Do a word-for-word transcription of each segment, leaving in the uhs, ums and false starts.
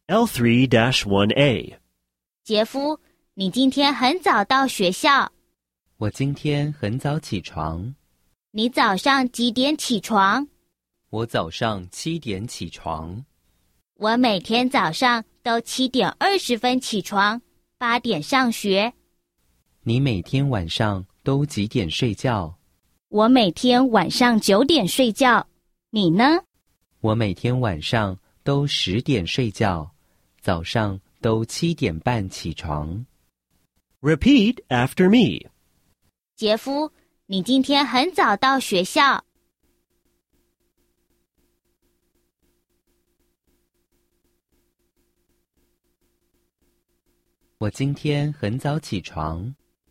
L three dash one A. 杰夫，你今天很早到学校。 我今天很早起床。 你早上几点起床？ 我早上七点起床。 我每天早上都七点二十分起床，八点上学。 你每天晚上都几点睡觉？ 我每天晚上九点睡觉。你呢？ 我每天晚上都十点睡觉，早上都七点半起床。 Repeat after me. 杰夫，你今天很早到学校。 我今天很早起床。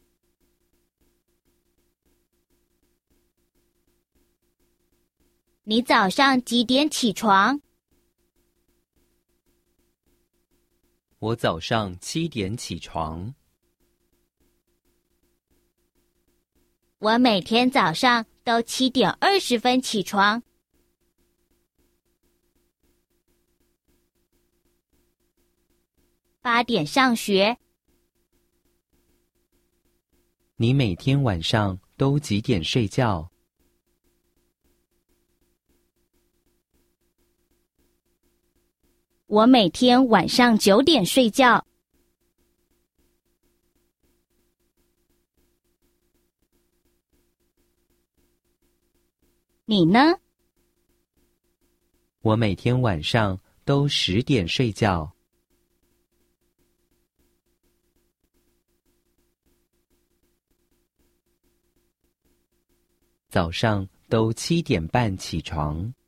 你早上几点起床？ 我早上七点起床。 我每天早上都七点二十分起床。八点上学。 你每天晚上都几点睡觉？ 我每天晚上九点睡觉。你呢？ 我每天晚上都十点睡觉。早上都七点半起床。